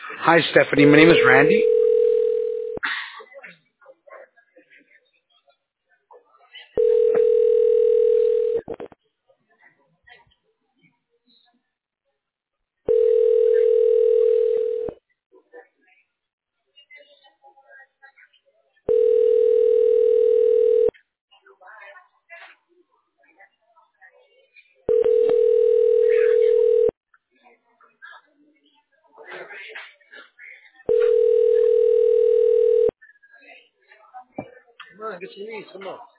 Hi, Stephanie. My name is Randy. No, get your knees. Come on.